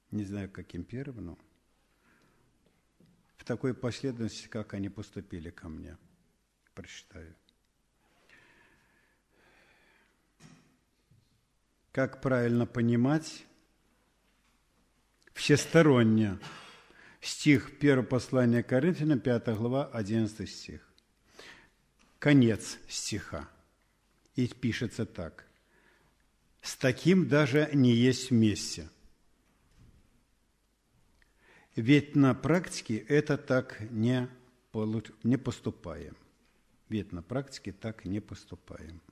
Не знаю, каким первым, но в такой последовательности, как они поступили ко мне. Прочитаю. Как правильно понимать всесторонне стих 1 послания Коринфянам, 5 глава, 11 стих. Конец стиха. И пишется так. С таким даже не есть вместе. Ведь на практике это так не поступаем. Ведь на практике так не поступаем.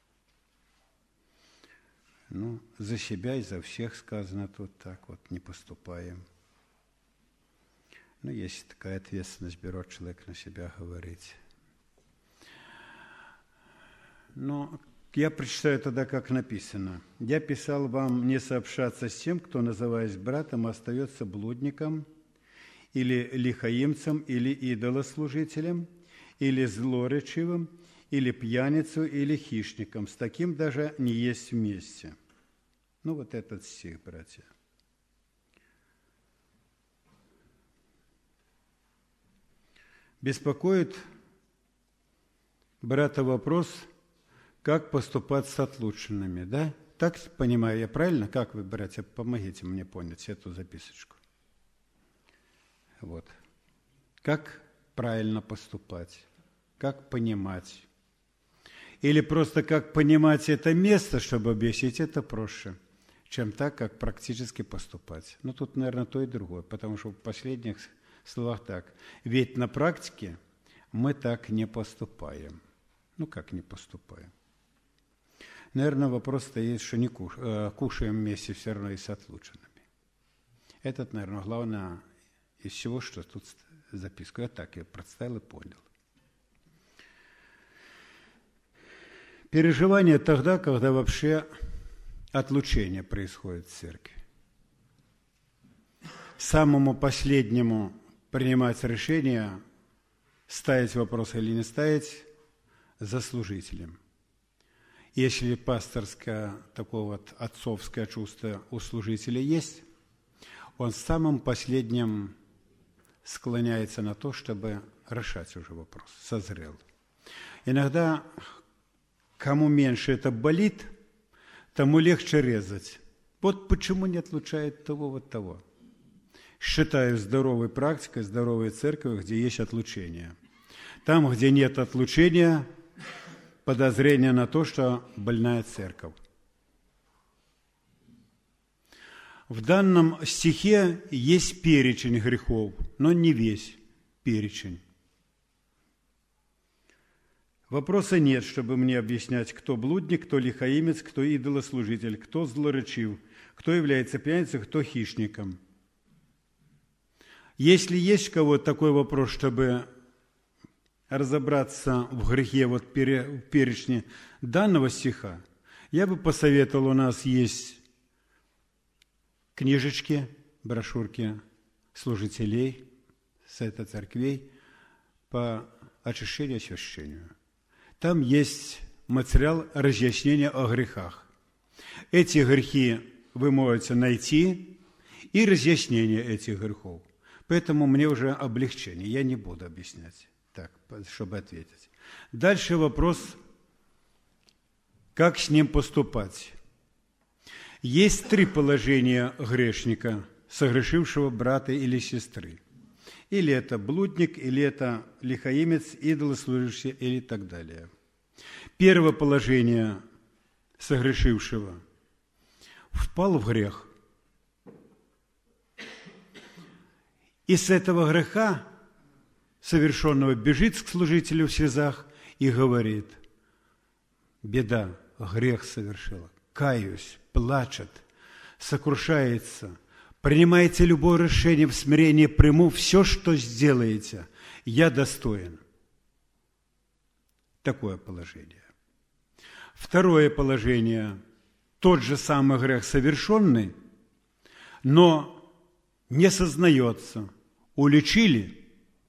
Ну, за себя и за всех сказано тут так вот, не поступаем. Ну, если такая ответственность берет человек на себя говорить. Но я прочитаю тогда, как написано. «Я писал вам не сообщаться с тем, кто, называясь братом, остается блудником, или лихаимцем, или идолослужителем, или злоречивым, или пьяницу, или хищником. С таким даже не есть вместе». Ну, вот этот стих, братья. Беспокоит брата вопрос, как поступать с отлученными, да? Так понимаю я правильно? Как вы, братья, помогите мне понять эту записочку. Вот. Как правильно поступать? Как понимать? Или просто как понимать это место, чтобы объяснить, это проще, чем так, как практически поступать. Ну, тут, наверное, то и другое, потому что в последних словах так. Ведь на практике мы так не поступаем. Ну, как не поступаем? Наверное, вопрос стоит, что не кушаем вместе все равно и с отлученными. Это, наверное, главное из всего, что тут записку. Я так ее представил и понял. Переживание тогда, когда вообще отлучение происходит в церкви. Самому последнему принимать решение, ставить вопрос или не ставить, за служителем. Если пасторское, такое вот отцовское чувство у служителя есть, он самым последним склоняется на то, чтобы решать уже вопрос, созрел. Иногда, кому меньше это болит, тому легче резать. Вот почему не отлучает того, вот того. Считаю здоровой практикой, здоровой церковью, где есть отлучение. Там, где нет отлучения, подозрение на то, что больная церковь. В данном стихе есть перечень грехов, но не весь перечень. Вопроса нет, чтобы мне объяснять, кто блудник, кто лихаимец, кто идолослужитель, кто злоречив, кто является пьяницей, кто хищником. Если есть у кого-то такой вопрос, чтобы разобраться в грехе вот в перечне данного стиха, я бы посоветовал, у нас есть книжечки, брошюрки служителей, совета церквей по очищению и освящению. Там есть материал разъяснения о грехах. Эти грехи вы можете найти и разъяснение этих грехов. Поэтому мне уже облегчение, я не буду объяснять, так, чтобы ответить. Дальше вопрос, как с ним поступать. Есть 3 положения грешника, согрешившего брата или сестры. Или это блудник, или это лихаимец, идолослужащий, или так далее. Первое положение согрешившего впал в грех. И с этого греха совершенного бежит к служителю в слезах и говорит: беда, грех совершила, каюсь, плачет, сокрушается, принимайте любое решение в смирении, приму все, что сделаете, я достоин. Такое положение. Второе положение, тот же самый грех совершенный, но не сознается. Уличили?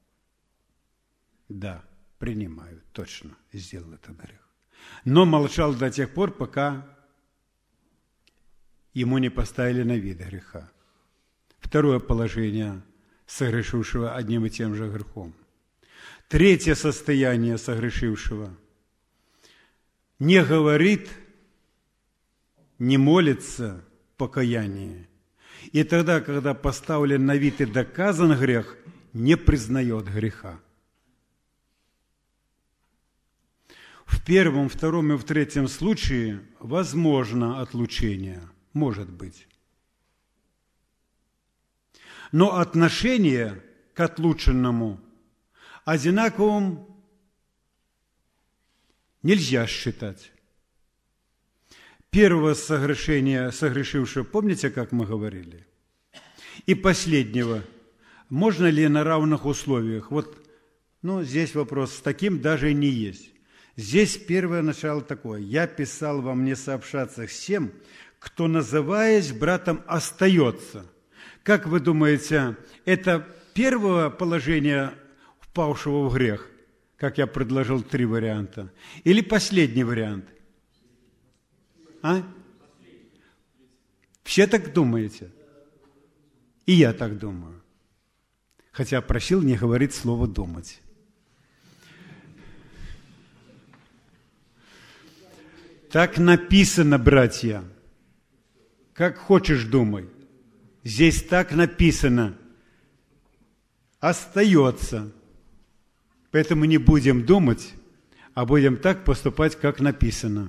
Да, принимаю, точно, сделал этот грех. Но молчал до тех пор, пока ему не поставили на вид греха. Второе положение согрешившего одним и тем же грехом. Третье состояние согрешившего не говорит, не молится покаяние. И тогда, когда поставлен на вид и доказан грех, не признает греха. В первом, втором и в третьем случае возможно отлучение, может быть. Но отношение к отлученному одинаковым нельзя считать. Первого согрешения согрешившего, помните, как мы говорили? И последнего, можно ли на равных условиях? Вот, здесь вопрос с таким даже и не есть. Здесь первое начало такое. «Я писал вам не сообщаться с тем, кто, называясь братом, остается». Как вы думаете, это первое положение впавшего в грех, как я предложил 3 варианта, или последний вариант? Все так думаете? И я так думаю. Хотя просил не говорить слово «думать». Так написано, братья. Как хочешь, думай. Здесь так написано. Остается. Поэтому не будем думать, а будем так поступать, как написано.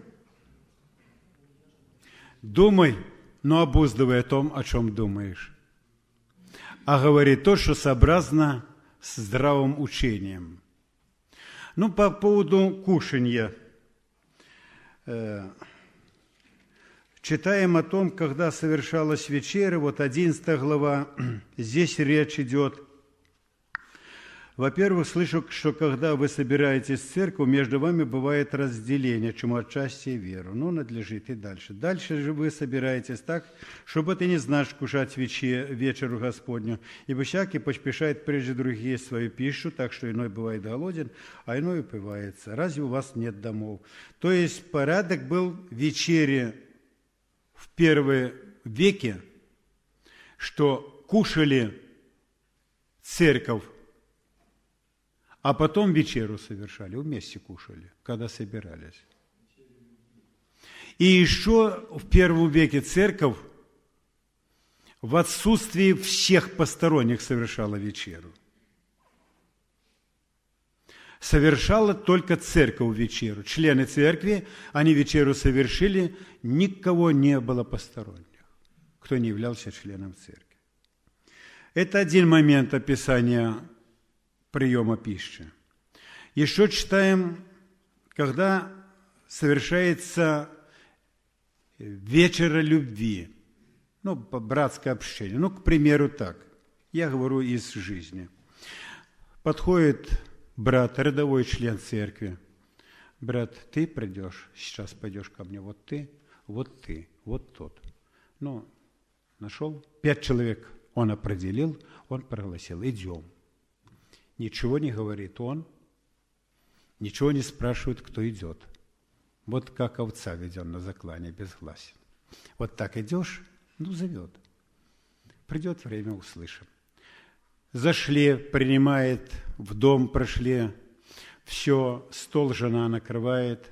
Думай, но обуздывай о том, о чем думаешь. А говори то, что сообразно с здравым учением. По поводу кушанья. Читаем о том, когда совершалась вечеря, 11 глава, здесь речь идет. Во-первых, слышу, что когда вы собираетесь в церковь, между вами бывает разделение, чему отчасти веру. Надлежит и дальше. Дальше же вы собираетесь так, чтобы ты не знаешь кушать вечеру Господню, ибо всякий поспешает прежде других есть свою пищу, так что иной бывает голоден, а иной упивается. Разве у вас нет домов? То есть порядок был вечери в первые веке, что кушали церковь, а потом вечеру совершали, вместе кушали, когда собирались. И еще в первом веке церковь в отсутствии всех посторонних совершала вечеру. Совершала только церковь вечеру. Члены церкви, они вечеру совершили, никого не было посторонних, кто не являлся членом церкви. Это один момент описания приема пищи. Еще читаем, когда совершается вечера любви, братское общение. К примеру, так. Я говорю из жизни. Подходит брат, рядовой член церкви. Брат, ты придешь, сейчас пойдешь ко мне, вот ты, вот тот. Нашел 5 человек, он определил, он прогласил, идем. Ничего не говорит он, ничего не спрашивает, кто идет. Вот как овца веден на заклане, безгласен. Вот так идешь, зовет. Придет время, услышим. Зашли, принимает, в дом прошли, все, стол жена накрывает.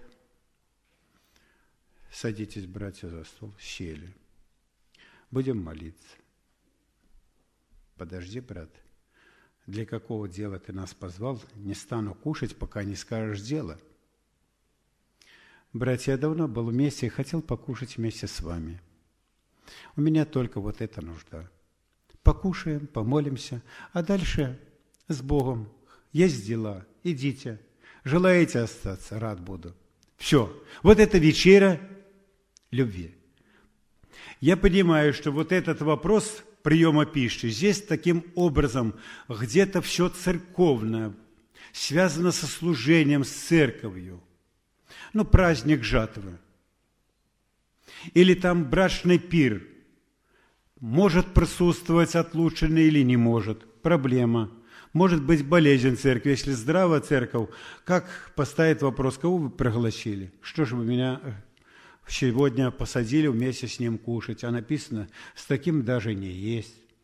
Садитесь, братья, за стол, сели. Будем молиться. Подожди, брат. Для какого дела ты нас позвал? Не стану кушать, пока не скажешь дело. Братья, я давно был вместе и хотел покушать вместе с вами. У меня только вот эта нужда. Покушаем, помолимся, а дальше с Богом. Есть дела, идите. Желаете остаться, рад буду. Все. Вот это вечеря любви. Я понимаю, что вот этот вопрос приема пищи здесь таким образом где-то все церковное, связано со служением, с церковью. Праздник жатвы. Или там брачный пир. Может присутствовать отлученный или не может. Проблема. Может быть болезнь церкви. Если здравая церковь, как поставить вопрос, кого вы пригласили? Что же вы меня сегодня посадили вместе с ним кушать? А написано, с таким даже не есть.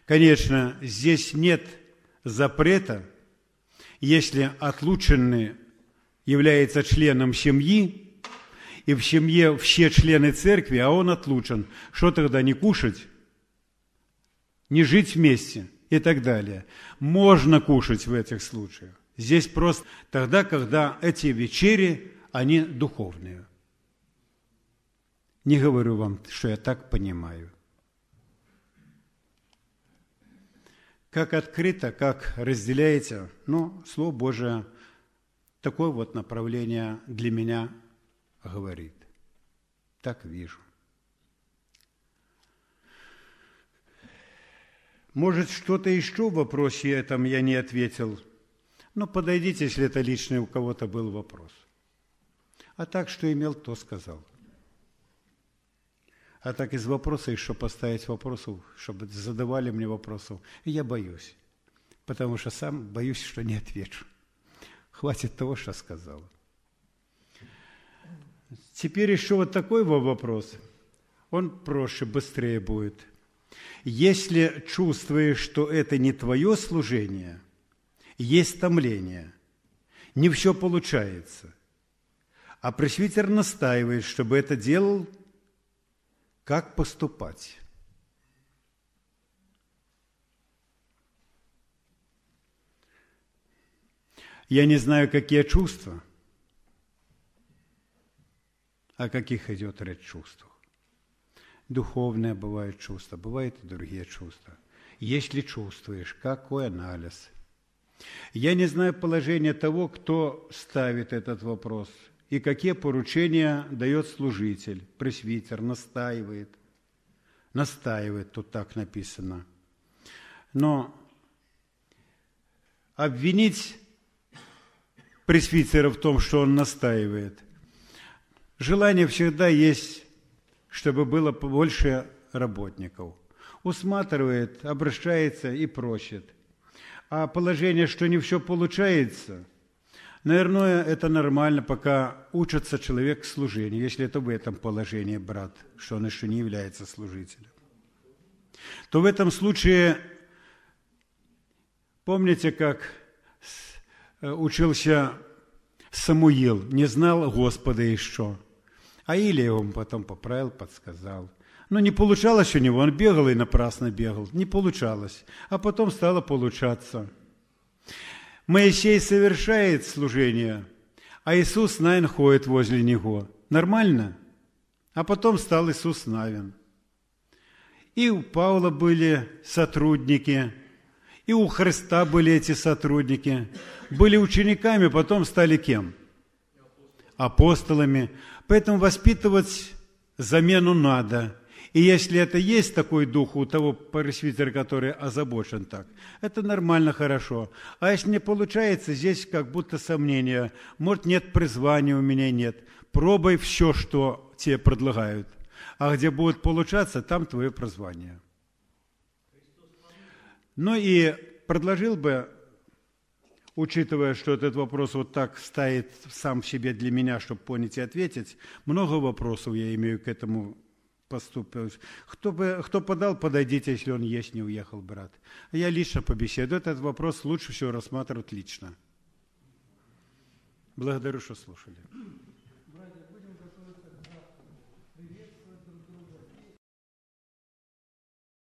Конечно, здесь нет запрета, если отлученный является членом семьи, и в семье все члены церкви, а он отлучен. Что тогда, не кушать, не жить вместе и так далее? Можно кушать в этих случаях. Здесь просто тогда, когда эти вечери, они духовные. Не говорю вам, что я так понимаю. Как открыто, как разделяете, Слово Божие такое вот направление для меня говорит. Так вижу. Может, что-то еще в вопросе этом я не ответил. Подойдите, если это личный у кого-то был вопрос. А так, что имел, то сказал. А так из вопроса еще поставить вопросов, чтобы задавали мне вопросов. И я боюсь, потому что сам боюсь, что не отвечу. Хватит того, что сказал. Теперь еще вот такой вопрос. Он проще, быстрее будет. Если чувствуешь, что это не твое служение, есть томление, не все получается, а пресвитер настаивает, чтобы это делал, как поступать? Я не знаю, какие чувства, о каких идет речь чувствах. Духовные бывают чувства, бывают и другие чувства. Если чувствуешь, какой анализ? Я не знаю положение того, кто ставит этот вопрос, и какие поручения дает служитель, пресвитер, настаивает, тут так написано. Но обвинить пресвитера в том, что он настаивает, желание всегда есть, чтобы было больше работников. Усматривает, обращается и просит. А положение, что не все получается, наверное, это нормально, пока учится человек к служению, если это в этом положении, брат, что он еще не является служителем. То в этом случае, помните, как учился Самуил, не знал Господа еще, а Илия его потом поправил, подсказал. Но не получалось у него, он бегал и напрасно бегал, не получалось, а потом стало получаться. Моисей совершает служение, а Иисус Навин ходит возле него. Нормально? А потом стал Иисус Навин. И у Павла были сотрудники, и у Христа были эти сотрудники. Были учениками, потом стали кем? Апостолами. Поэтому воспитывать замену надо. И если это есть такой дух у того пресвитера, который озабочен так, это нормально, хорошо. А если не получается, здесь как будто сомнения. Может, нет призвания у меня, нет. Пробуй все, что тебе предлагают. А где будет получаться, там твое призвание. И предложил бы, учитывая, что этот вопрос вот так стоит сам в себе для меня, чтобы понять и ответить, много вопросов я имею к этому поступил. Кто подал, подойдите, если он есть, не уехал, брат. Я лично побеседую. Этот вопрос лучше всего рассматривать лично. Благодарю, что слушали.